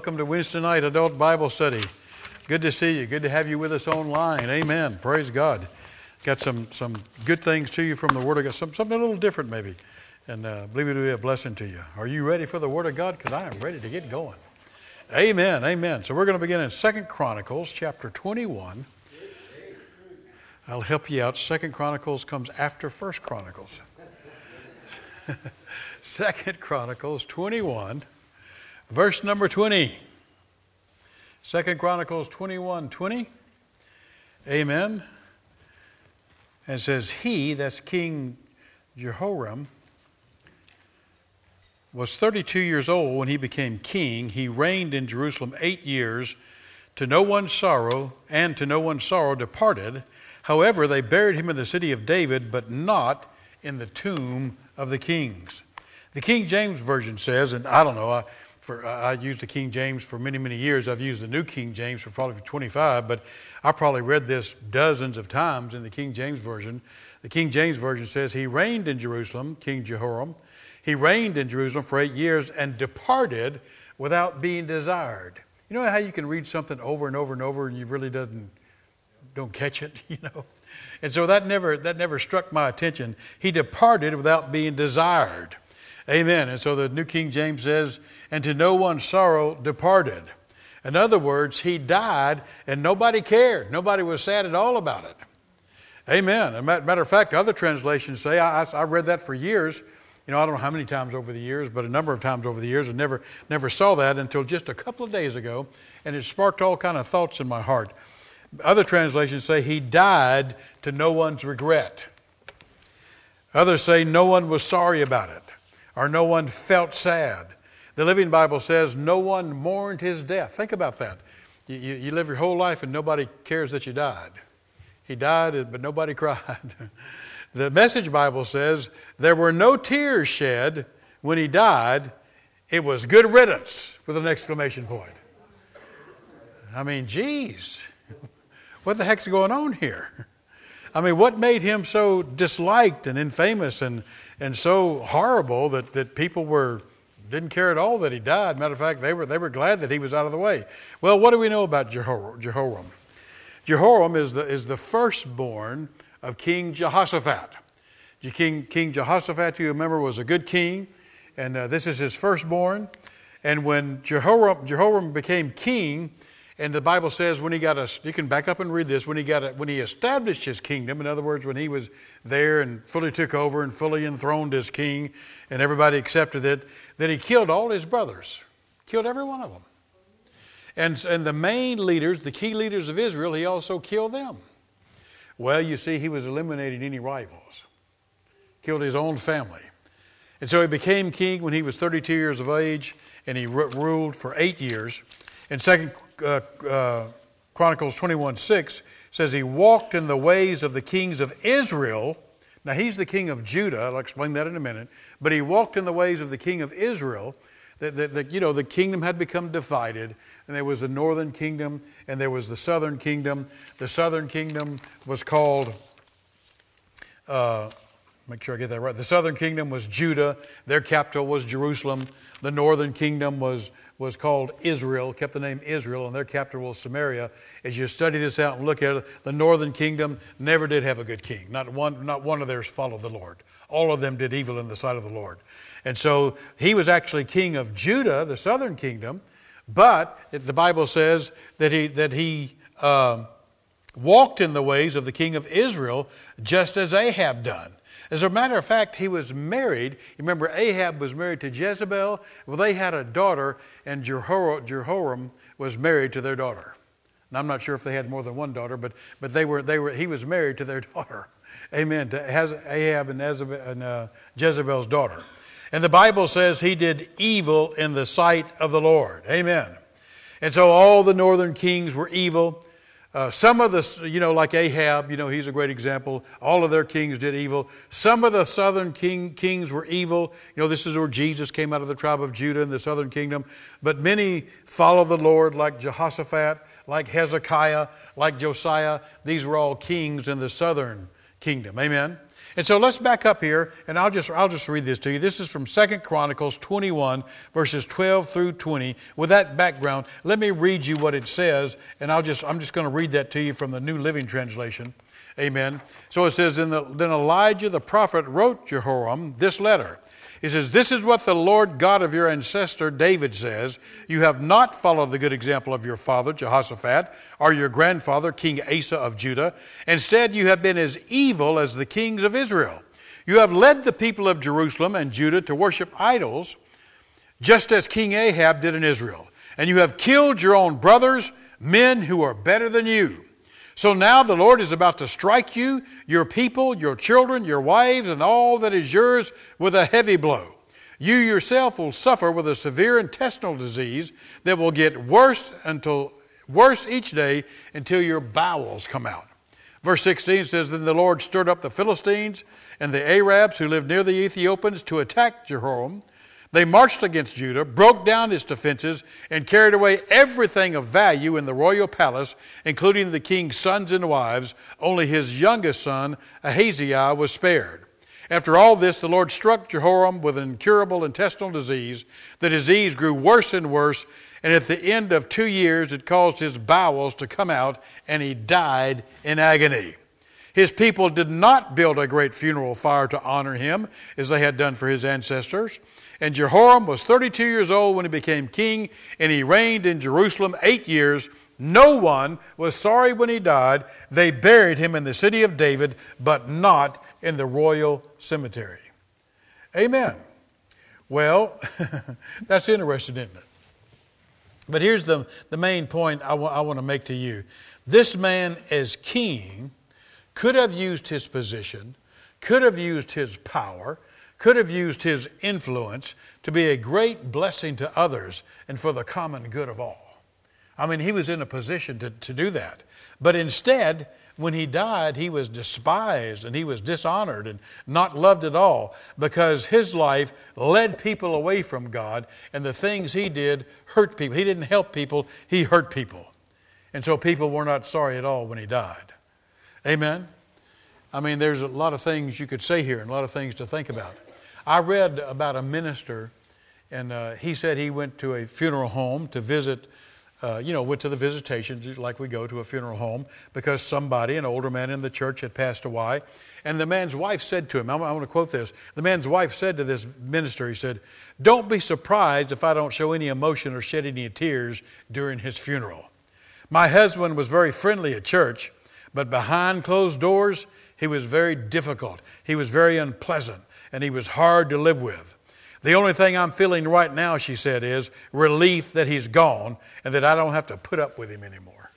welcome to Wednesday night adult Bible study. Good to see you. Good to have you with us online. Amen. Praise God. Got some good things to you from the Word of God. Something a little different maybe. And believe it will be a blessing to you. Are you ready for the Word of God? Because I am ready to get going. Amen. Amen. So we're going to begin in 2 Chronicles chapter 21. I'll help you out. 2 Chronicles comes after 1 Chronicles. 2 Chronicles 21, verse number 20. 2 Chronicles 21:20. Amen. And it says, he, that's King Jehoram, was 32 years old when he became king. He reigned in Jerusalem 8 years. To no one's sorrow, and to no one's sorrow departed. However, they buried him in the city of David, but not in the tomb of the kings. The King James Version says, and I don't know, I used the King James for many, many years. I've used the New King James for probably 25, but I probably read this dozens of times in the King James Version. The King James Version says, he reigned in Jerusalem, King Jehoram. He reigned in Jerusalem for 8 years and departed without being desired. You know how you can read something over and over and over and you really don't catch it, you know? And so that never struck my attention. He departed without being desired. Amen. And so the New King James says, and to no one's sorrow departed. In other words, he died and nobody cared. Nobody was sad at all about it. Amen. As a matter of fact, other translations say, I read that for years. You know, I don't know how many times over the years, but a number of times over the years, and never saw that until just a couple of days ago. And it sparked all kind of thoughts in my heart. Other translations say he died to no one's regret. Others say no one was sorry about it, or no one felt sad. The Living Bible says no one mourned his death. Think about that. You live your whole life and nobody cares that you died. He died, but nobody cried. The Message Bible says there were no tears shed when he died. It was good riddance with an exclamation point. I mean, geez. What the heck's going on here? I mean, what made him so disliked and infamous and so horrible that people didn't care at all that he died? Matter of fact, they were glad that he was out of the way. Well, what do we know about Jehoram? Jehoram is the firstborn of King Jehoshaphat. King Jehoshaphat, you remember, was a good king, and this is his firstborn. And when Jehoram became king, and the Bible says when you can back up and read this, when he established his kingdom, in other words, when he was there and fully took over and fully enthroned as king and everybody accepted it, then he killed all his brothers, killed every one of them. And the main leaders, the key leaders of Israel, he also killed them. Well, you see, he was eliminating any rivals, killed his own family. And so he became king when he was 32 years of age, and he ruled for 8 years. In 2 Chronicles 21:6 says he walked in the ways of the kings of Israel. Now he's the king of Judah. I'll explain that in a minute. But he walked in the ways of the king of Israel. The kingdom had become divided, and there was the northern kingdom and there was the southern kingdom. The southern kingdom was called, make sure I get that right. The southern kingdom was Judah. Their capital was Jerusalem. The northern kingdom was called Israel, kept the name Israel, and their capital was Samaria. As you study this out and look at it, the northern kingdom never did have a good king. Not one of theirs followed the Lord. All of them did evil in the sight of the Lord. And so he was actually king of Judah, the southern kingdom, but the Bible says that he walked in the ways of the king of Israel, just as Ahab done. As a matter of fact, he was married. You remember Ahab was married to Jezebel? Well, they had a daughter, and Jehoram was married to their daughter. And I'm not sure if they had more than one daughter, but he was married to their daughter. Amen. To Ahab and Jezebel's daughter. And the Bible says he did evil in the sight of the Lord. Amen. And so all the northern kings were evil. Some of the, like Ahab, he's a great example. All of their kings did evil. Some of the southern kings were evil. This is where Jesus came out of the tribe of Judah in the southern kingdom. But many followed the Lord, like Jehoshaphat, like Hezekiah, like Josiah. These were all kings in the southern kingdom. Amen. And so let's back up here, and I'll just read this to you. This is from 2 Chronicles 21, verses 12 through 20. With that background, let me read you what it says, and I'm just going to read that to you from the New Living Translation. Amen. So it says, Then Elijah the prophet wrote Jehoram this letter. He says, "This is what the Lord God of your ancestor David says. You have not followed the good example of your father Jehoshaphat, or your grandfather King Asa of Judah. Instead, you have been as evil as the kings of Israel. You have led the people of Jerusalem and Judah to worship idols, just as King Ahab did in Israel. And you have killed your own brothers, men who are better than you. So now the Lord is about to strike you, your people, your children, your wives, and all that is yours with a heavy blow. You yourself will suffer with a severe intestinal disease that will get worse each day until your bowels come out." Verse 16 says, "Then the Lord stirred up the Philistines and the Arabs who lived near the Ethiopians to attack Jehoram. They marched against Judah, broke down its defenses, and carried away everything of value in the royal palace, including the king's sons and wives. Only his youngest son, Ahaziah, was spared. After all this, the Lord struck Jehoram with an incurable intestinal disease. The disease grew worse and worse, and at the end of 2 years, it caused his bowels to come out, and he died in agony. His people did not build a great funeral fire to honor him, as they had done for his ancestors. And Jehoram was 32 years old when he became king, and he reigned in Jerusalem 8 years. No one was sorry when he died. They buried him in the city of David, but not in the royal cemetery." Amen. Well, that's interesting, isn't it? But here's the main point I want to make to you. This man as king could have used his position, could have used his power, could have used his influence to be a great blessing to others and for the common good of all. I mean, he was in a position to do that. But instead, when he died, he was despised and he was dishonored and not loved at all, because his life led people away from God, and the things he did hurt people. He didn't help people, he hurt people. And so people were not sorry at all when he died. Amen? I mean, there's a lot of things you could say here and a lot of things to think about. I read about a minister, and he said he went to a funeral home to visit, went to the visitations like we go to a funeral home, because somebody, an older man in the church, had passed away. And the man's wife said to him, I want to quote this. The man's wife said to this minister, he said, "Don't be surprised if I don't show any emotion or shed any tears during his funeral. My husband was very friendly at church, but behind closed doors, he was very difficult. He was very unpleasant, and he was hard to live with. The only thing I'm feeling right now," she said, "is relief that he's gone and that I don't have to put up with him anymore."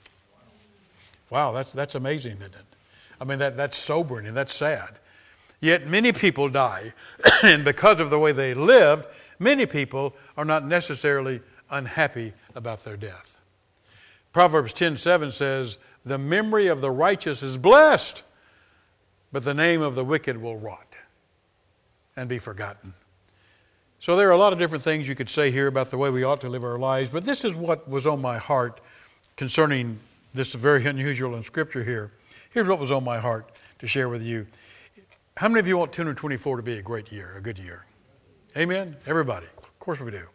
Wow, that's amazing, isn't it? I mean, that's sobering and that's sad. Yet many people die, and because of the way they lived, many people are not necessarily unhappy about their death. Proverbs 10:7 says, "The memory of the righteous is blessed, but the name of the wicked will rot and be forgotten." So there are a lot of different things you could say here about the way we ought to live our lives, but this is what was on my heart concerning this very unusual in Scripture here. Here's what was on my heart to share with you. How many of you want 2024 to be a great year, a good year? Amen? Everybody. Of course we do.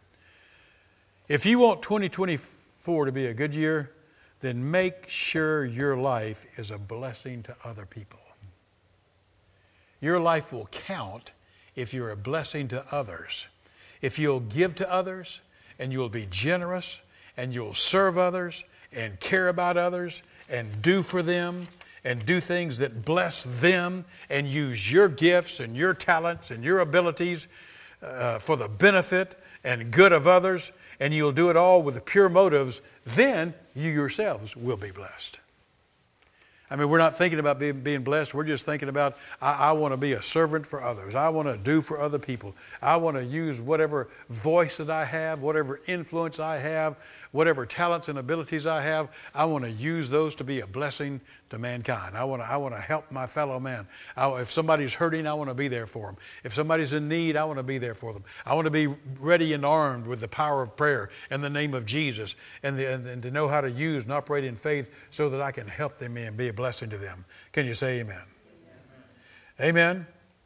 If you want 2024 to be a good year, then make sure your life is a blessing to other people. Your life will count if you're a blessing to others. If you'll give to others, and you'll be generous, and you'll serve others, and care about others, and do for them, and do things that bless them, and use your gifts and your talents and your abilities for the benefit and good of others, and you'll do it all with pure motives, then you yourselves will be blessed. I mean, we're not thinking about being blessed. We're just thinking about, I want to be a servant for others. I want to do for other people. I want to use whatever voice that I have, whatever influence I have, whatever talents and abilities I have. I want to use those to be a blessing to mankind. I want to help my fellow man. If somebody's hurting, I want to be there for them. If somebody's in need, I want to be there for them. I want to be ready and armed with the power of prayer in the name of Jesus, and to know how to use and operate in faith so that I can help them and be a blessing to them. Can you say amen? Amen.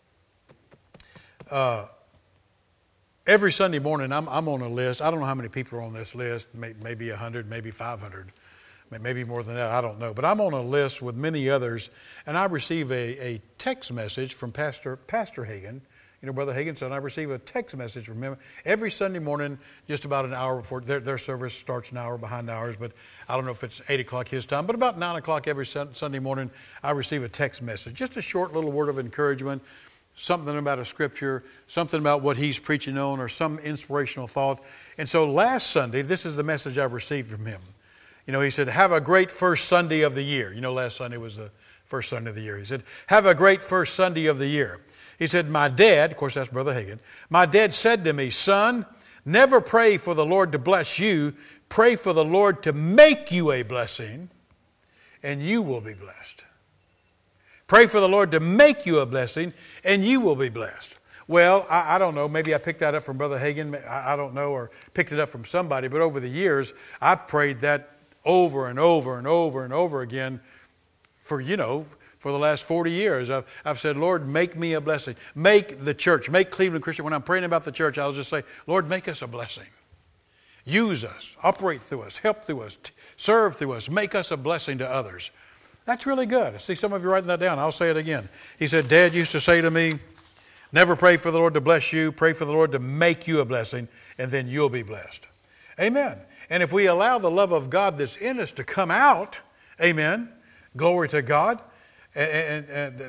Every Sunday morning, I'm on a list. I don't know how many people are on this list, maybe 100, maybe 500, maybe more than that, I don't know. But I'm on a list with many others, and I receive a text message from Pastor Hagin. You know, Brother Hagin said, I receive a text message from him every Sunday morning, just about an hour before. Their service starts an hour behind ours, but I don't know if it's 8 o'clock his time, but about 9 o'clock every Sunday morning, I receive a text message. Just a short little word of encouragement, something about a scripture, something about what he's preaching on, or some inspirational thought. And so last Sunday, this is the message I received from him. You know, he said, have a great first Sunday of the year. You know, last Sunday was the first Sunday of the year. He said, have a great first Sunday of the year. He said, my dad, of course that's Brother Hagin, my dad said to me, son, never pray for the Lord to bless you. Pray for the Lord to make you a blessing, and you will be blessed. Pray for the Lord to make you a blessing, and you will be blessed. Well, I don't know. Maybe I picked that up from Brother Hagin. I don't know, or picked it up from somebody. But over the years, I've prayed that over and over and over and over again for the last 40 years. I've said, Lord, make me a blessing. Make the church, make Cleveland Christian. When I'm praying about the church, I'll just say, Lord, make us a blessing. Use us, operate through us, help through us, serve through us, make us a blessing to others. That's really good. I see some of you writing that down. I'll say it again. He said, Dad used to say to me, never pray for the Lord to bless you. Pray for the Lord to make you a blessing, and then you'll be blessed. Amen. And if we allow the love of God that's in us to come out, amen, glory to God, and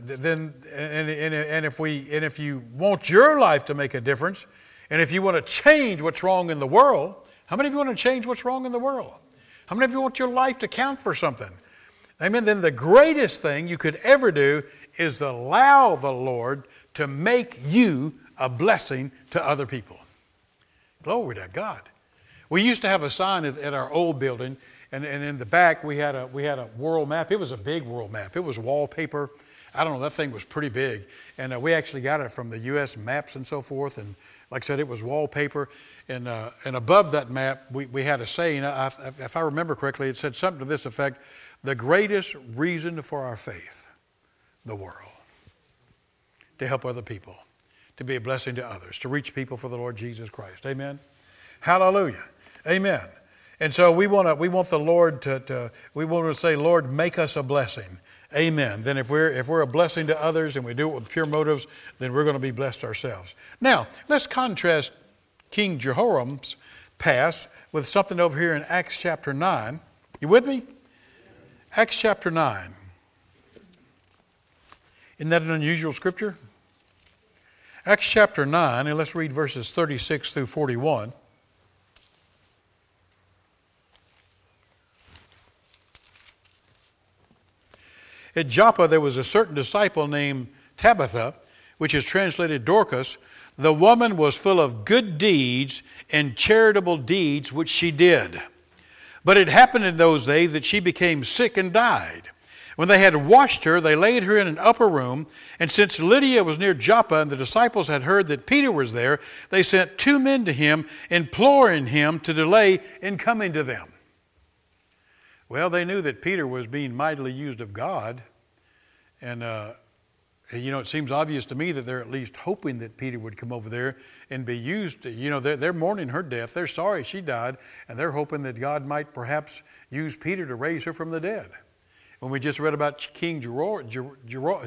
if you want your life to make a difference, and if you want to change what's wrong in the world, how many of you want to change what's wrong in the world? How many of you want your life to count for something? Amen. Then the greatest thing you could ever do is allow the Lord to make you a blessing to other people. Glory to God. We used to have a sign at our old building, and in the back we had a world map. It was a big world map. It was wallpaper. I don't know, that thing was pretty big. And we actually got it from the U.S. maps and so forth. And like I said, it was wallpaper. And above that map, we had a saying. If I remember correctly, it said something to this effect: the greatest reason for our faith, the world. To help other people, to be a blessing to others, to reach people for the Lord Jesus Christ. Amen. Hallelujah. Amen. And so we want the Lord we want to say, Lord, make us a blessing. Amen. Then if we're a blessing to others and we do it with pure motives, then we're going to be blessed ourselves. Now, let's contrast King Jehoram's past with something over here in Acts chapter 9. You with me? Acts chapter 9. Isn't that an unusual scripture? Acts chapter 9, and let's read verses 36 through 41. At Joppa there was a certain disciple named Tabitha, which is translated Dorcas. The woman was full of good deeds and charitable deeds which she did. But it happened in those days that she became sick and died. When they had washed her, they laid her in an upper room. And since Lydia was near Joppa and the disciples had heard that Peter was there, they sent 2 men to him, imploring him to delay in coming to them. Well, they knew that Peter was being mightily used of God. And, it seems obvious to me that they're at least hoping that Peter would come over there and be used. They're mourning her death. They're sorry she died. And they're hoping that God might perhaps use Peter to raise her from the dead. When we just read about King Jehoram,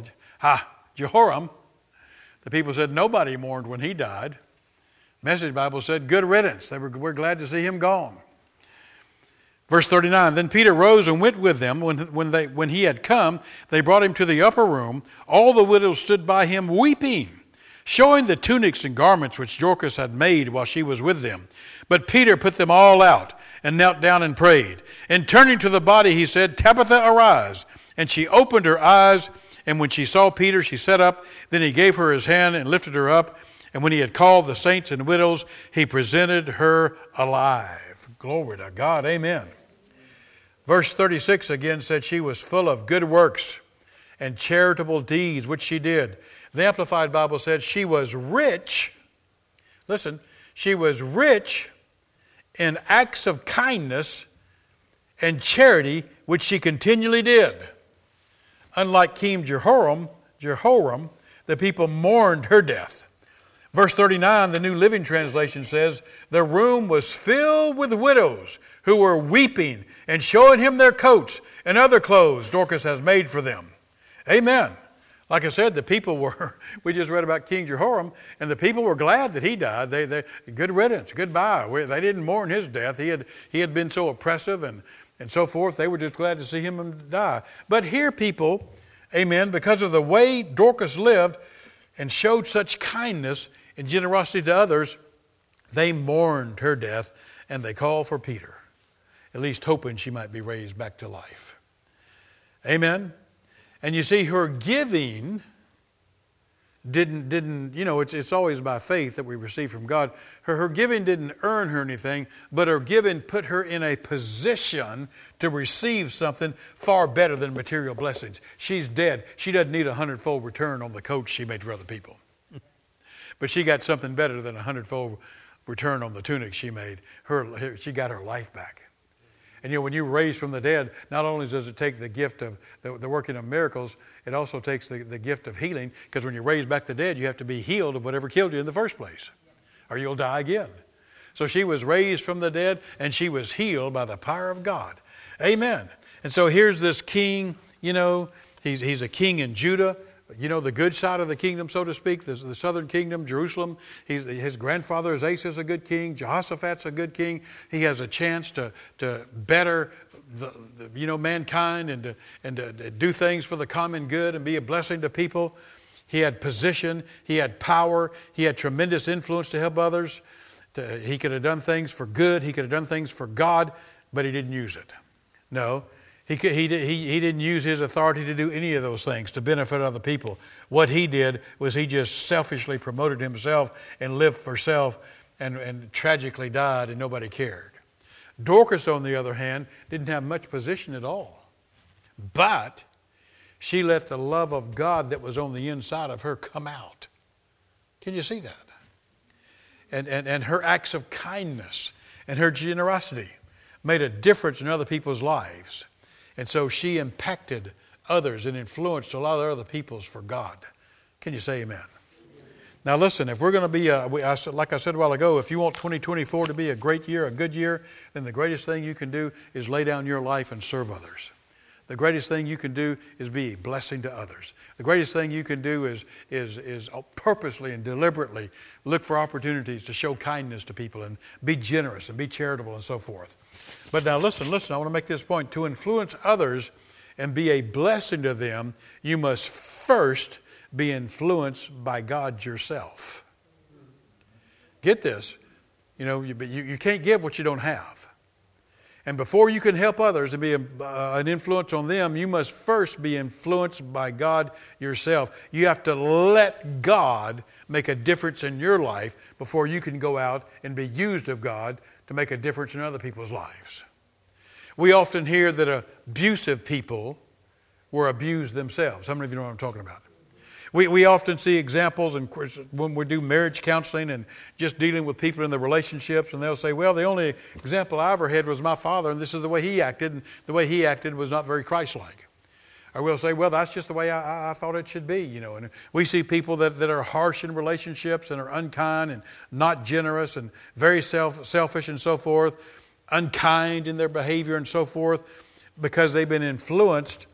the people said nobody mourned when he died. Message Bible said, good riddance. We're glad to see him gone. Verse 39, then Peter rose and went with them. When he had come, they brought him to the upper room. All the widows stood by him weeping, showing the tunics and garments which Dorcas had made while she was with them. But Peter put them all out and knelt down and prayed. And turning to the body, he said, Tabitha, arise. And she opened her eyes, and when she saw Peter, she sat up. Then he gave her his hand and lifted her up. And when he had called the saints and widows, he presented her alive. Glory to God. Amen. Verse 36 again said she was full of good works and charitable deeds, which she did. The Amplified Bible said she was rich. Listen, she was rich in acts of kindness and charity, which she continually did. Unlike King Jehoram, The people mourned her death. Verse 39, the New Living Translation says, the room was filled with widows who were weeping and showing him their coats and other clothes Dorcas has made for them. Amen. Like I said, the people were, we just read about King Jehoram, and the people were glad that he died. They good riddance, goodbye. They didn't mourn his death. He had been so oppressive and so forth. They were just glad to see him die. But here people, amen, because of the way Dorcas lived and showed such kindness and generosity to others, they mourned her death, and they called for Peter, at least hoping she might be raised back to life. Amen. And you see, her giving didn't it's always by faith that we receive from God. Her giving didn't earn her anything, but her giving put her in a position to receive something far better than material blessings. She's dead. She doesn't need 100-fold return on the coat she made for other people. But she got something better than 100-fold return on the tunic she made. She got her life back. And when you're raised from the dead, not only does it take the gift of the working of miracles, it also takes the gift of healing, because when you're raised back to the dead, you have to be healed of whatever killed you in the first place, or you'll die again. So she was raised from the dead, and she was healed by the power of God. Amen. And so here's this king, he's a king in Judah, the good side of the kingdom, so to speak, the southern kingdom, Jerusalem. His grandfather Asa is a good king. Jehoshaphat's a good king. He has a chance to better mankind and to do things for the common good and be a blessing to people. He had position. He had power. He had tremendous influence to help others. He could have done things for good. He could have done things for God, but he didn't use it. No. He didn't use his authority to do any of those things to benefit other people. What he did was he just selfishly promoted himself and lived for self and tragically died, and nobody cared. Dorcas, on the other hand, didn't have much position at all. But she let the love of God that was on the inside of her come out. Can you see that? And her acts of kindness and her generosity made a difference in other people's lives. And so she impacted others and influenced a lot of other peoples for God. Can you say amen? Now listen, if we're going to be, like I said a while ago, if you want 2024 to be a great year, a good year, then the greatest thing you can do is lay down your life and serve others. The greatest thing you can do is be a blessing to others. The greatest thing you can do is purposely and deliberately look for opportunities to show kindness to people and be generous and be charitable and so forth. But now listen, I want to make this point. To influence others and be a blessing to them, you must first be influenced by God yourself. Get this. You can't give what you don't have. And before you can help others and be an influence on them, you must first be influenced by God yourself. You have to let God make a difference in your life before you can go out and be used of God to make a difference in other people's lives. We often hear that abusive people were abused themselves. How many of you know what I'm talking about? We often see examples, and when we do marriage counseling and just dealing with people in their relationships, and they'll say, well, the only example I ever had was my father, and this is the way he acted, and the way he acted was not very Christ-like. Or we'll say, well, that's just the way I thought it should be, And we see people that are harsh in relationships and are unkind and not generous and very selfish and so forth, unkind in their behavior and so forth, because they've been influenced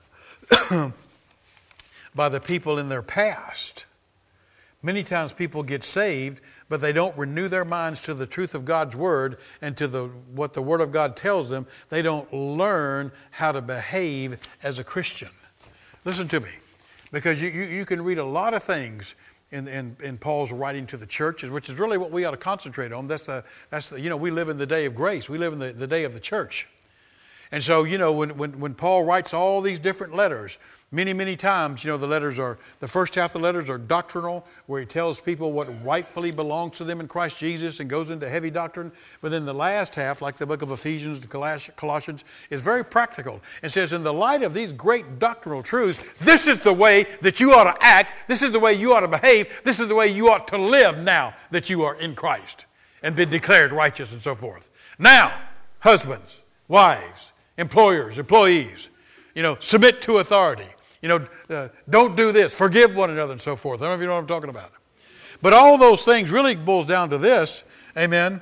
by the people in their past. Many times people get saved, but they don't renew their minds to the truth of God's Word and to what the Word of God tells them. They don't learn how to behave as a Christian. Listen to me, because you can read a lot of things in Paul's writing to the churches, which is really what we ought to concentrate on. That's the we live in the day of grace. We live in the day of the church. And so, when Paul writes all these different letters, many times, the first half of the letters are doctrinal, where he tells people what rightfully belongs to them in Christ Jesus and goes into heavy doctrine. But then the last half, like the book of Ephesians and Colossians, is very practical. It says, in the light of these great doctrinal truths, this is the way that you ought to act. This is the way you ought to behave. This is the way you ought to live now that you are in Christ and been declared righteous and so forth. Now, husbands, wives, employers, employees, submit to authority. Don't do this. Forgive one another and so forth. I don't know if you know what I'm talking about. But all those things really boils down to this. Amen.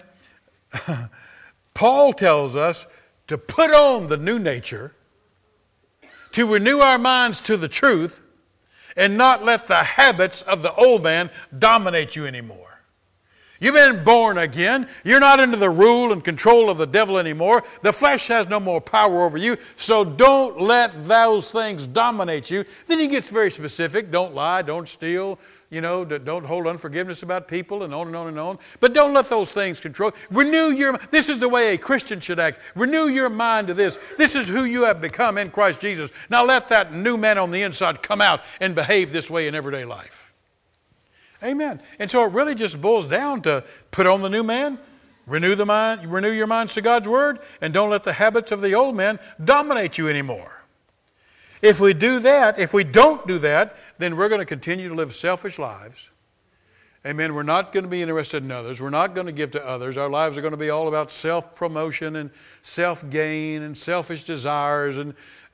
Paul tells us to put on the new nature, to renew our minds to the truth, and not let the habits of the old man dominate you anymore. You've been born again. You're not under the rule and control of the devil anymore. The flesh has no more power over you, so don't let those things dominate you. Then he gets very specific. Don't lie, don't steal, don't hold unforgiveness about people, and on and on and on. But don't let those things control. This is the way a Christian should act. Renew your mind to this. This is who you have become in Christ Jesus. Now let that new man on the inside come out and behave this way in everyday life. Amen. And so it really just boils down to put on the new man, renew your minds to God's word, and don't let the habits of the old man dominate you anymore. If we don't do that, then we're going to continue to live selfish lives. Amen. We're not going to be interested in others. We're not going to give to others. Our lives are going to be all about self-promotion and self-gain and selfish desires and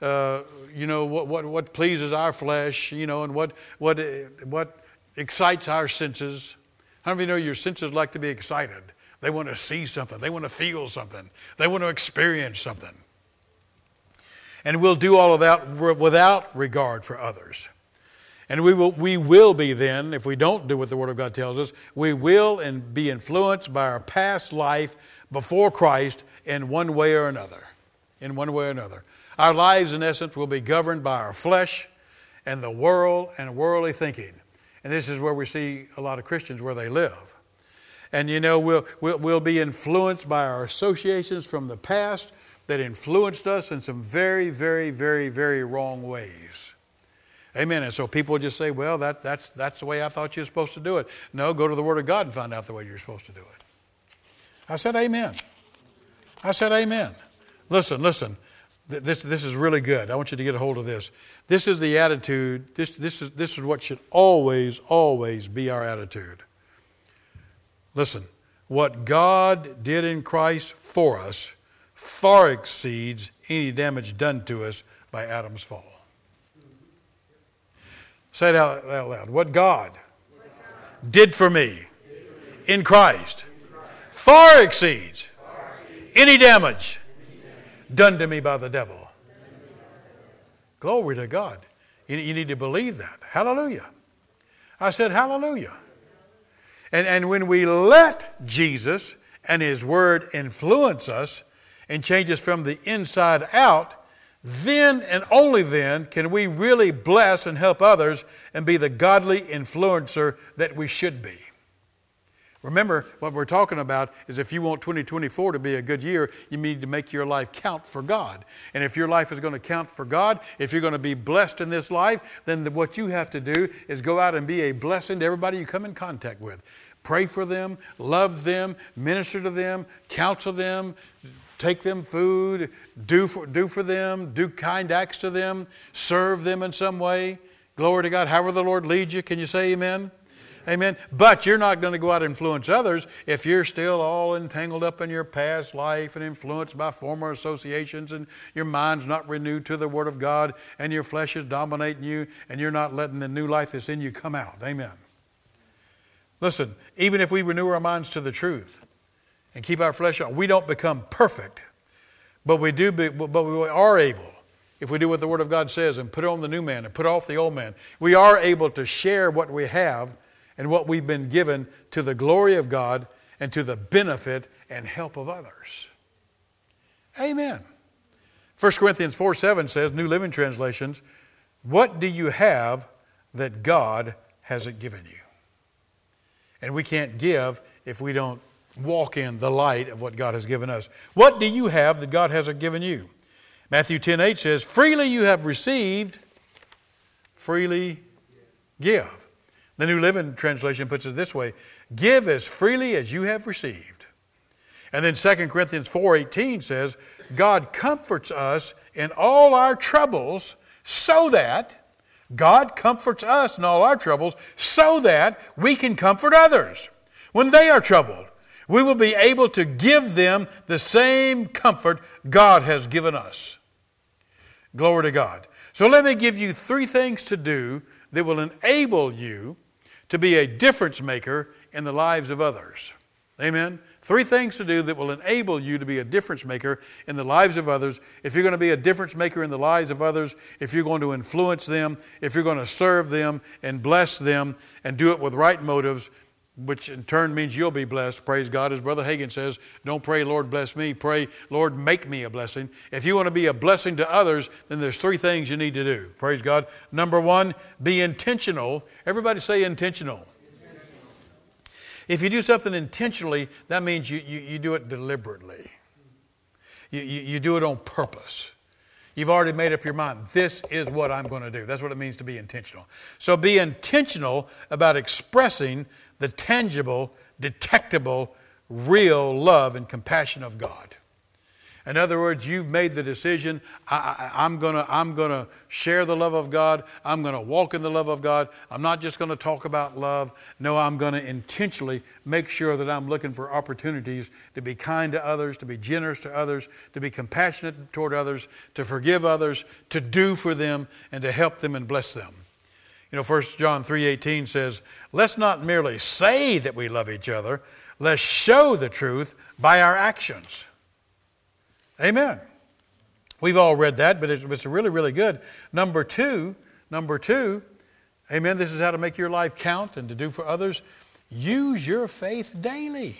what pleases our flesh, and what excites our senses. How many of you know your senses like to be excited? They want to see something. They want to feel something. They want to experience something. And we'll do all of that without regard for others. And we will be then, if we don't do what the Word of God tells us, we will be influenced by our past life before Christ in one way or another. In one way or another. Our lives, in essence, will be governed by our flesh and the world and worldly thinking. And this is where we see a lot of Christians where they live. And we'll be influenced by our associations from the past that influenced us in some very, very, very, very wrong ways. Amen. And so people just say, well, that's the way I thought you were supposed to do it. No, go to the Word of God and find out the way you're supposed to do it. I said amen. I said amen. Listen. This is really good. I want you to get a hold of this. This is the attitude. This is what should always, always be our attitude. Listen, what God did in Christ for us far exceeds any damage done to us by Adam's fall. Say it out loud. What God did for me in Christ far exceeds any damage done to me by the devil. Glory to God. You need to believe that. Hallelujah. I said hallelujah. And when we let Jesus and His Word influence us and change us from the inside out, then and only then can we really bless and help others and be the godly influencer that we should be. Remember, what we're talking about is if you want 2024 to be a good year, you need to make your life count for God. And if your life is going to count for God, if you're going to be blessed in this life, then what you have to do is go out and be a blessing to everybody you come in contact with. Pray for them, love them, minister to them, counsel them, take them food, do for them, do kind acts to them, serve them in some way. Glory to God. However the Lord leads you, can you say amen? Amen. But you're not going to go out and influence others if you're still all entangled up in your past life and influenced by former associations and your mind's not renewed to the Word of God and your flesh is dominating you and you're not letting the new life that's in you come out. Amen. Listen, even if we renew our minds to the truth and keep our flesh on, we don't become perfect, but we are able, if we do what the Word of God says and put on the new man and put off the old man, we are able to share what we have and what we've been given to the glory of God and to the benefit and help of others. Amen. 1 Corinthians 4:7 says, New Living Translations, what do you have that God hasn't given you? And we can't give if we don't walk in the light of what God has given us. What do you have that God hasn't given you? Matthew 10:8 says, freely you have received, freely give. The New Living Translation puts it this way, give as freely as you have received. And then 2 Corinthians 4:18 says, God comforts us in all our troubles so that, God comforts us in all our troubles so that we can comfort others. When they are troubled, we will be able to give them the same comfort God has given us. Glory to God. So let me give you 3 things to do that will enable you to be a difference maker in the lives of others. Amen? 3 things to do that will enable you to be a difference maker in the lives of others. If you're going to be a difference maker in the lives of others, if you're going to influence them, if you're going to serve them and bless them and do it with right motives, which in turn means you'll be blessed. Praise God. As Brother Hagin says, don't pray, Lord, bless me. Pray, Lord, make me a blessing. If you want to be a blessing to others, then there's 3 things you need to do. Praise God. Number 1, be intentional. Everybody say intentional. If you do something intentionally, that means you do it deliberately. You do it on purpose. You've already made up your mind. This is what I'm going to do. That's what it means to be intentional. So be intentional about expressing the tangible, detectable, real love and compassion of God. In other words, you've made the decision, I'm gonna share the love of God. I'm going to walk in the love of God. I'm not just going to talk about love. No, I'm going to intentionally make sure that I'm looking for opportunities to be kind to others, to be generous to others, to be compassionate toward others, to forgive others, to do for them, and to help them and bless them. 1 John 3:18 says, let's not merely say that we love each other. Let's show the truth by our actions. Amen. We've all read that, but it's really, really good. Number two, amen, this is how to make your life count and to do for others. Use your faith daily.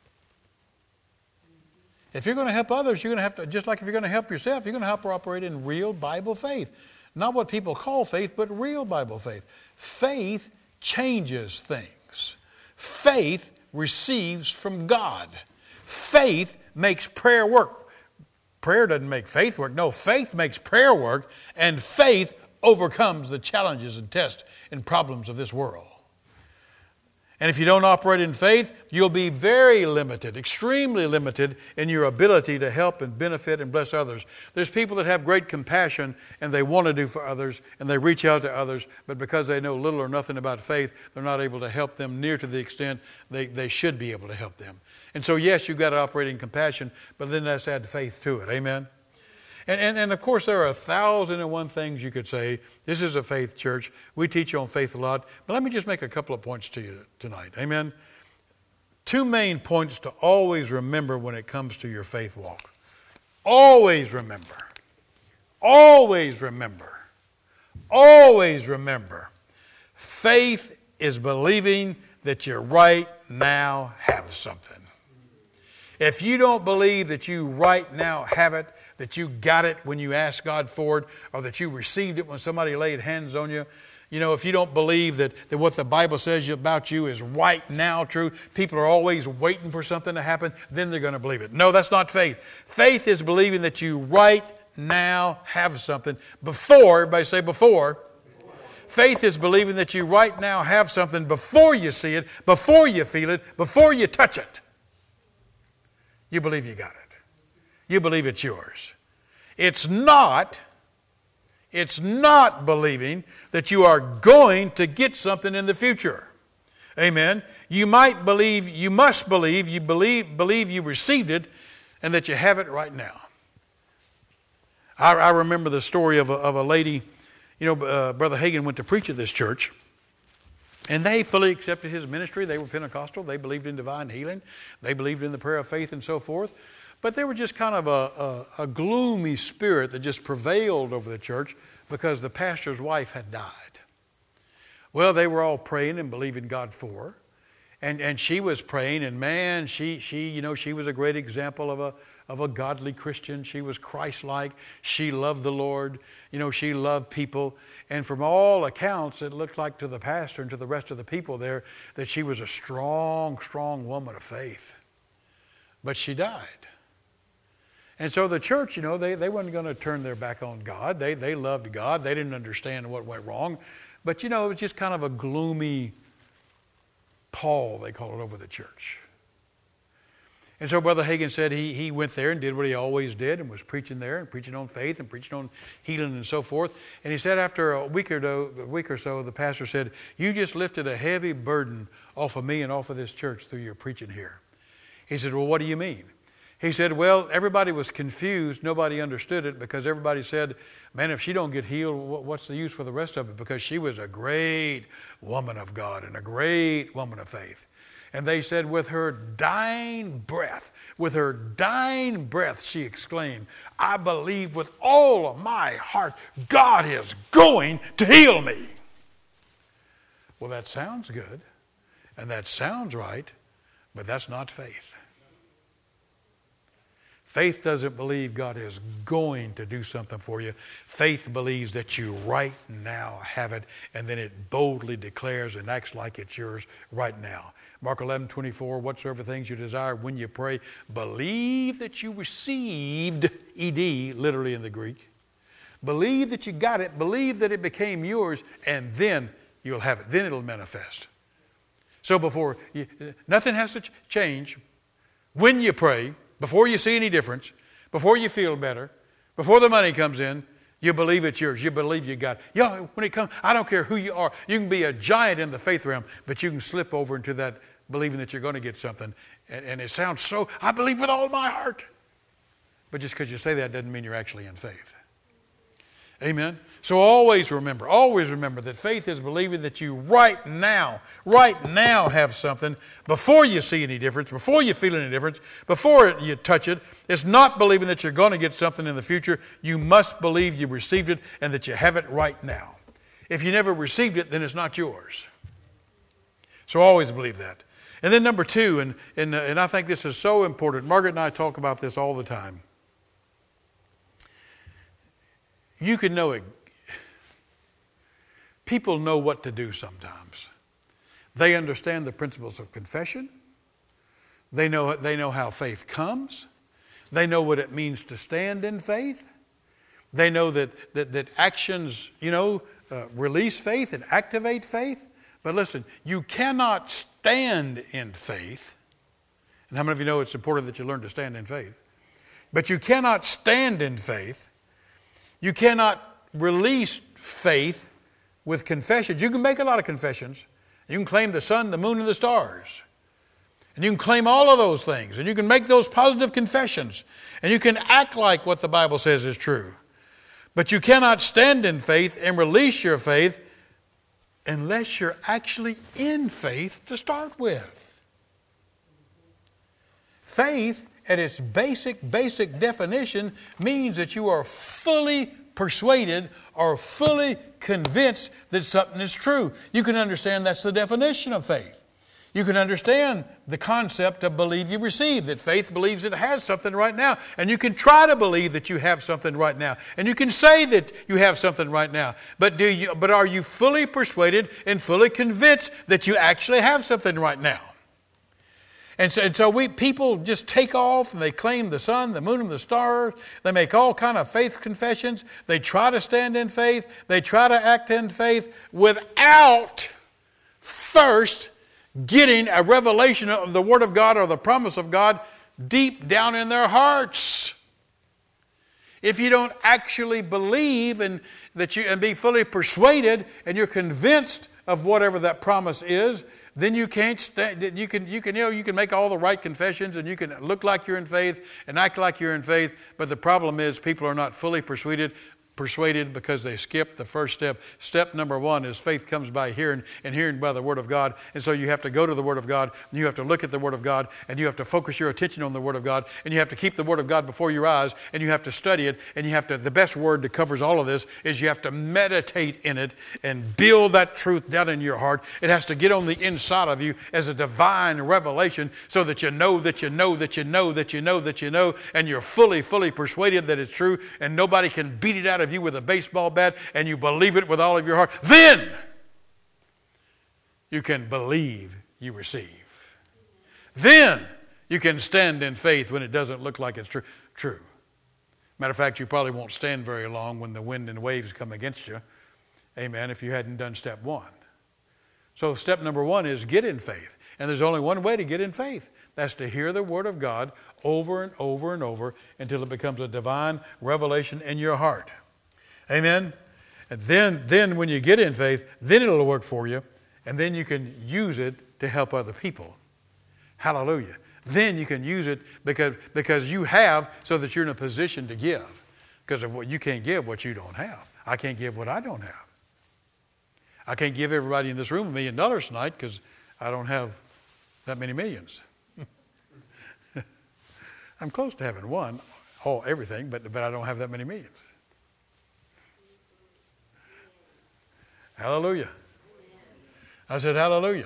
If you're going to help others, you're going to have to, just like if you're going to help yourself, you're going to have to operate in real Bible faith. Not what people call faith, but real Bible faith. Faith changes things. Faith receives from God. Faith makes prayer work. Prayer doesn't make faith work. No, faith makes prayer work, and faith overcomes the challenges and tests and problems of this world. And if you don't operate in faith, you'll be very limited, extremely limited in your ability to help and benefit and bless others. There's people that have great compassion and they want to do for others and they reach out to others, but because they know little or nothing about faith, they're not able to help them near to the extent they should be able to help them. And so, yes, you've got to operate in compassion, but then let's add faith to it. Amen? And of course, there are 1,001 things you could say. This is a faith church. We teach on faith a lot. But let me just make a couple of points to you tonight. Amen? 2 main points to always remember when it comes to your faith walk. Always remember. Always remember. Always remember. Faith is believing that you right now have something. If you don't believe that you right now have it, that you got it when you asked God for it, or that you received it when somebody laid hands on you, if you don't believe that what the Bible says about you is right now true, people are always waiting for something to happen, then they're going to believe it. No, that's not faith. Faith is believing that you right now have something before, everybody say before. Faith is believing that you right now have something before you see it, before you feel it, before you touch it. You believe you got it. You believe it's yours. It's not believing that you are going to get something in the future. Amen. You must believe you received it and that you have it right now. I remember the story of a lady, Brother Hagin went to preach at this church. And they fully accepted his ministry. They were Pentecostal. They believed in divine healing. They believed in the prayer of faith and so forth. But they were just kind of a gloomy spirit that just prevailed over the church because the pastor's wife had died. Well, they were all praying and believing God for her. And she was praying, and man, she was a great example of a godly Christian. She was Christ-like. She loved the Lord. She loved people. And from all accounts, it looked like to the pastor and to the rest of the people there that she was a strong, strong woman of faith. But she died. And so the church, they weren't going to turn their back on God. They loved God. They didn't understand what went wrong. But, it was just kind of a gloomy pall, they call it, over the church. And so Brother Hagin said he went there and did what he always did and was preaching there and preaching on faith and preaching on healing and so forth. And he said after a week or so, the pastor said, "You just lifted a heavy burden off of me and off of this church through your preaching here." He said, "Well, what do you mean?" He said, well, everybody was confused. Nobody understood it because everybody said, man, if she don't get healed, what's the use for the rest of it? Because she was a great woman of God and a great woman of faith. And they said, with her dying breath, she exclaimed, I believe with all of my heart, God is going to heal me. Well, that sounds good, and that sounds right, but that's not faith. Faith doesn't believe God is going to do something for you. Faith believes that you right now have it, and then it boldly declares and acts like it's yours right now. Mark 11:24, whatsoever things you desire when you pray, believe that you received, ED, literally in the Greek. Believe that you got it, believe that it became yours, and then you'll have it. Then it'll manifest. So nothing has to change when you pray. Before you see any difference, before you feel better, before the money comes in, you believe it's yours. You believe you got it. When it comes, I don't care who you are. You can be a giant in the faith realm, but you can slip over into that believing that you're going to get something. And it sounds so, I believe with all my heart. But just because you say that doesn't mean you're actually in faith. Amen? So always remember that faith is believing that you right now have something before you see any difference, before you feel any difference, before you touch it. It's not believing that you're going to get something in the future. You must believe you received it and that you have it right now. If you never received it, then it's not yours. So always believe that. And then number two, and I think this is so important. Margaret and I talk about this all the time. You can know it. People know what to do sometimes. They understand the principles of confession. They know how faith comes. They know what it means to stand in faith. They know that actions, release faith and activate faith. But listen, you cannot stand in faith. And how many of you know it's important that you learn to stand in faith? But you cannot stand in faith. You cannot release faith with confessions. You can make a lot of confessions. You can claim the sun, the moon, and the stars. And you can claim all of those things. And you can make those positive confessions. And you can act like what the Bible says is true. But you cannot stand in faith and release your faith unless you're actually in faith to start with. Faith, at its basic definition, means that you are fully persuaded or fully convinced that something is true. You can understand that's the definition of faith. You can understand the concept of believe you receive, that faith believes it has something right now. And you can try to believe that you have something right now. And you can say that you have something right now. But are you fully persuaded and fully convinced that you actually have something right now? And so people just take off and they claim the sun, the moon, and the stars. They make all kind of faith confessions. They try to stand in faith. They try to act in faith without first getting a revelation of the Word of God or the promise of God deep down in their hearts. If you don't actually believe and be fully persuaded and you're convinced of whatever that promise is, then you can't stand. You can make all the right confessions and you can look like you're in faith and act like you're in faith. But the problem is people are not fully persuaded because they skip the first step. Step number one is faith comes by hearing, and hearing by the Word of God. And so you have to go to the Word of God, and you have to look at the Word of God, and you have to focus your attention on the Word of God, and you have to keep the Word of God before your eyes, and you have to study it, and you have to, the best word that covers all of this is you have to meditate in it and build that truth down in your heart. It has to get on the inside of you as a divine revelation so that you know that you know that you know that you know that you know, and you're fully persuaded that it's true, and nobody can beat it out of you with a baseball bat, and you believe it with all of your heart. Then you can believe you receive. Then you can stand in faith when it doesn't look like it's true. Matter of fact, you probably won't stand very long when the wind and waves come against you. Amen. If you hadn't done step one. So step number one is get in faith. And there's only one way to get in faith. That's to hear the Word of God over and over and over until it becomes a divine revelation in your heart. Amen? And then when you get in faith, then it'll work for you, and then you can use it to help other people. Hallelujah. then you can use it because you have, so that you're in a position to give. Because of what you can't give what you don't have. I can't give what I don't have. I can't give everybody in this room $1 million tonight because I don't have that many millions. I'm close to having one, everything, but I don't have that many millions. Hallelujah. I said hallelujah.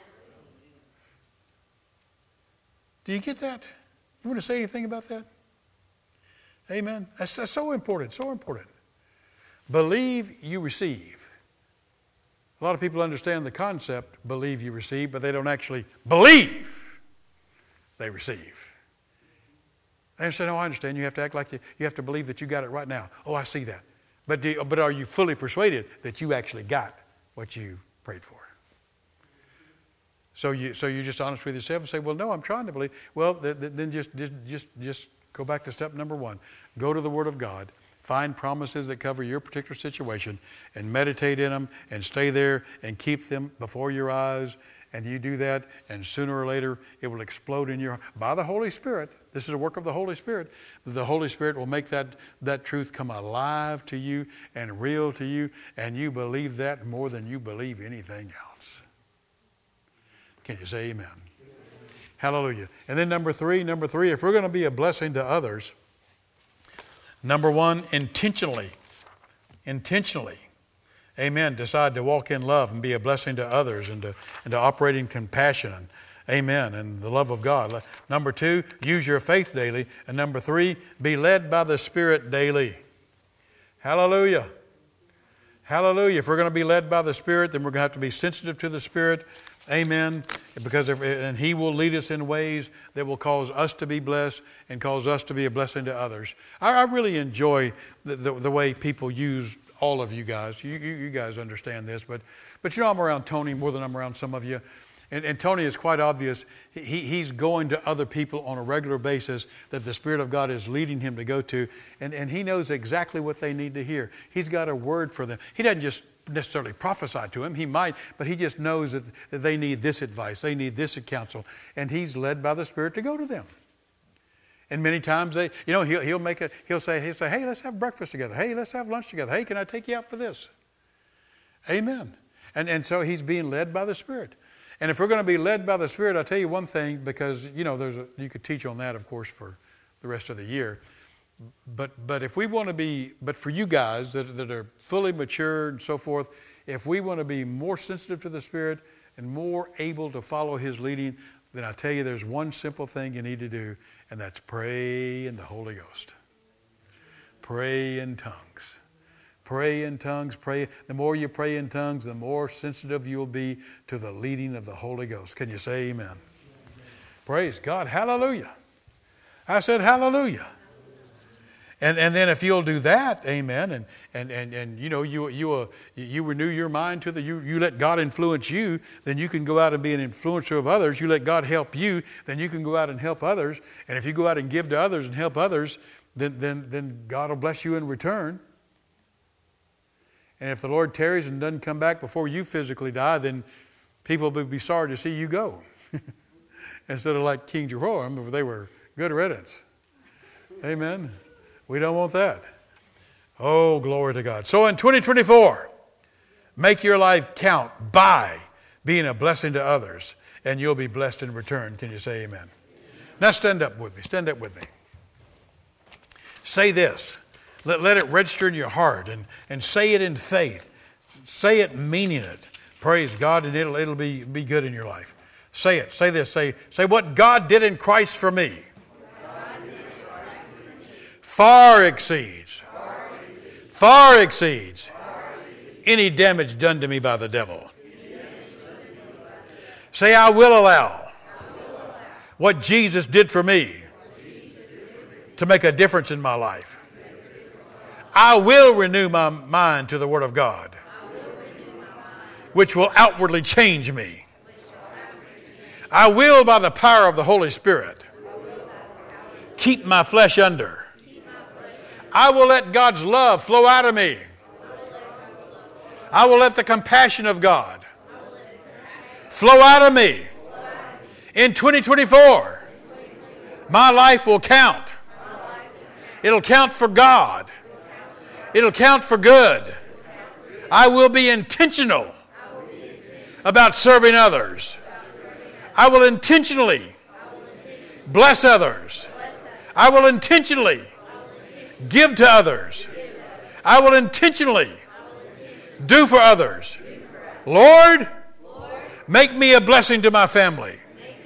Do you get that? You want to say anything about that? Amen. That's so important, so important. Believe you receive. A lot of people understand the concept, believe you receive, but they don't actually believe they receive. They say, no, I understand. You have to act like you have to believe that you got it right now. Oh, I see that. But are you fully persuaded that you actually got what you prayed for? So you're just honest with yourself and say, well, no, I'm trying to believe. Well, then just go back to step number 1. Go to the Word of God. Find promises that cover your particular situation and meditate in them and stay there and keep them before your eyes. And you do that, and sooner or later it will explode in your heart. By the Holy Spirit. This is a work of the Holy Spirit. The Holy Spirit will make that truth come alive to you and real to you, and you believe that more than you believe anything else. Can you say amen? Hallelujah. And then number three, if we're going to be a blessing to others, number 1, intentionally, amen, decide to walk in love and be a blessing to others and to operate in compassion, amen, and the love of God. Number 2, use your faith daily. And number 3, be led by the Spirit daily. Hallelujah. Hallelujah. If we're going to be led by the Spirit, then we're going to have to be sensitive to the Spirit. Amen. And He will lead us in ways that will cause us to be blessed and cause us to be a blessing to others. I really enjoy the way people use all of you guys. You guys understand this, but I'm around Tony more than I'm around some of you. And Tony is quite obvious. He's going to other people on a regular basis that the Spirit of God is leading him to go to. And he knows exactly what they need to hear. He's got a word for them. He doesn't just necessarily prophesy to them. He might, but he just knows that they need this advice. They need this counsel. And he's led by the Spirit to go to them. And many times he'll say, hey, let's have breakfast together. Hey, let's have lunch together. Hey, can I take you out for this? Amen. And so he's being led by the Spirit. And if we're going to be led by the Spirit, I'll tell you one thing, because, you could teach on that, of course, for the rest of the year. But if we want to be, but for you guys that are fully mature and so forth, if we want to be more sensitive to the Spirit and more able to follow His leading, then I tell you there's one simple thing you need to do, and that's pray in the Holy Ghost. Pray in tongues. Pray in tongues. Pray. The more you pray in tongues, the more sensitive you'll be to the leading of the Holy Ghost. Can you say amen? Amen. Praise God. Hallelujah. I said hallelujah. And then if you'll do that, amen, and you renew your mind to you let God influence you, then you can go out and be an influencer of others. You let God help you, then you can go out and help others. And if you go out and give to others and help others, then God will bless you in return. And if the Lord tarries and doesn't come back before you physically die, then people will be sorry to see you go. Instead of like King Jehoram, they were good riddance. Amen. We don't want that. Oh, glory to God. So in 2024, make your life count by being a blessing to others, and you'll be blessed in return. Can you say amen? Now stand up with me. Stand up with me. Say this. Let it register in your heart and say it in faith. Say it meaning it. Praise God, and it'll be good in your life. Say it. Say this. Say what God did in Christ for me. Far exceeds any damage done to me by the devil. Say, I will allow what Jesus did for me to make a difference in my life. I will renew my mind to the Word of God, which will outwardly change me. I will, by the power of the Holy Spirit, keep my flesh under. I will let God's love flow out of me. I will let the compassion of God flow out of me. In 2024, My life will count. It'll count for God. It'll count for good. I will be intentional about serving others. I will intentionally bless others. I will intentionally give to others. I will intentionally do for others. Lord, make me a blessing to my family.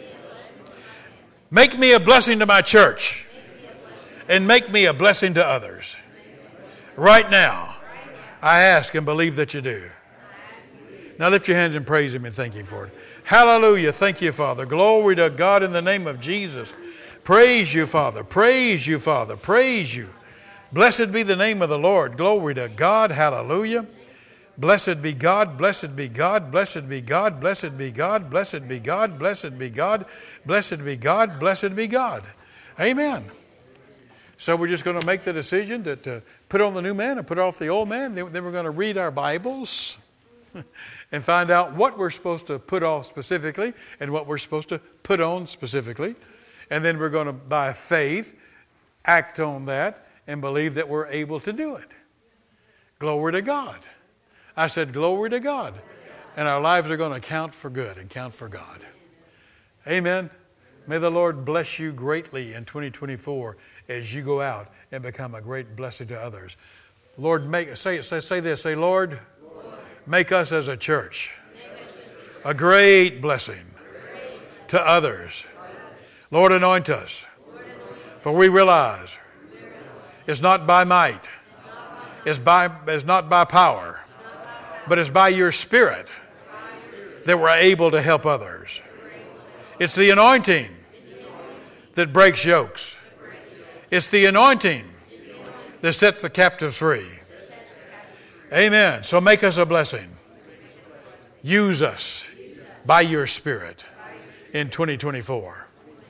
Make me a blessing to my church. And make me a blessing to others. Right now, I ask and believe that you do. Now lift your hands and praise Him and thank Him for it. Hallelujah. Thank you, Father. Glory to God in the name of Jesus. Praise you, Father. Praise you, Father. Praise you. Blessed be the name of the Lord. Glory to God. Hallelujah. Blessed be God. Blessed be God. Blessed be God. Blessed be God. Blessed be God. Blessed be God. Blessed be God. Blessed be God. Amen. So we're just going to make the decision to put on the new man and put off the old man. Then we're going to read our Bibles and find out what we're supposed to put off specifically and what we're supposed to put on specifically. And then we're going to, by faith, act on that and believe that we're able to do it. Glory to God. I said, glory to God. And our lives are going to count for good and count for God. Amen. May the Lord bless you greatly in 2024 as you go out and become a great blessing to others. Lord, say this. Say, Lord, make us as a church a great blessing to others. Lord, anoint us. For we realize it's not by might, it's not by power, but it's by your Spirit that we're able to help others. It's the anointing that breaks yokes. It's the anointing that sets the captives free. Amen. So make us a blessing. Use us by your Spirit in 2024.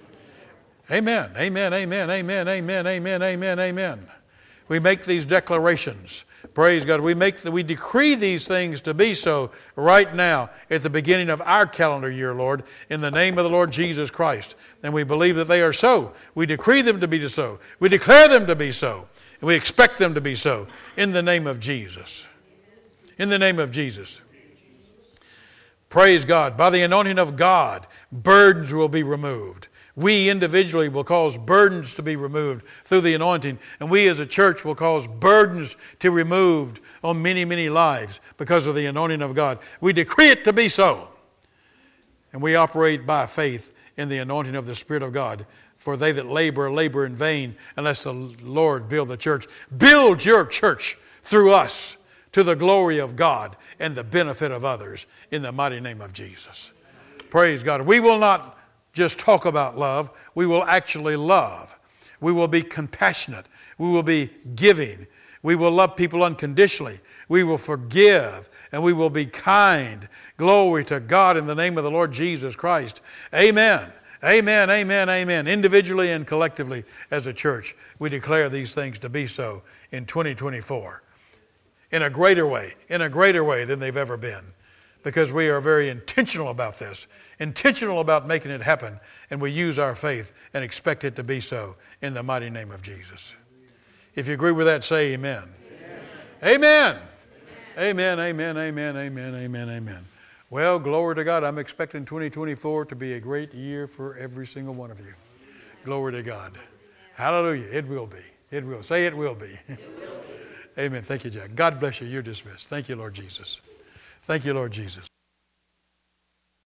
Amen. Amen. Amen. Amen. Amen. Amen. Amen. Amen. We make these declarations. Praise God. We decree these things to be so right now at the beginning of our calendar year, Lord, in the name of the Lord Jesus Christ. And we believe that they are so. We decree them to be so. We declare them to be so. And we expect them to be so in the name of Jesus. In the name of Jesus. Praise God. By the anointing of God, burdens will be removed. We individually will cause burdens to be removed through the anointing. And we as a church will cause burdens to be removed on many, many lives because of the anointing of God. We decree it to be so. And we operate by faith in the anointing of the Spirit of God. For they that labor in vain unless the Lord build the church. Build your church through us to the glory of God and the benefit of others in the mighty name of Jesus. Praise God. We will not just talk about love. We will actually love. We will be compassionate. We will be giving. We will love people unconditionally. We will forgive and we will be kind. Glory to God in the name of the Lord Jesus Christ. Amen. Amen, amen, amen. Individually and collectively as a church, we declare these things to be so in 2024. In a greater way than they've ever been. Because we are very intentional about this. Intentional about making it happen. And we use our faith and expect it to be so in the mighty name of Jesus. If you agree with that, say amen. Amen. Amen, amen, amen, amen, amen, amen. Well, glory to God. I'm expecting 2024 to be a great year for every single one of you. Glory to God. Hallelujah. It will be. It will. Say it will be. It will be. Amen. Thank you, Jack. God bless you. You're dismissed. Thank you, Lord Jesus. Thank you, Lord Jesus.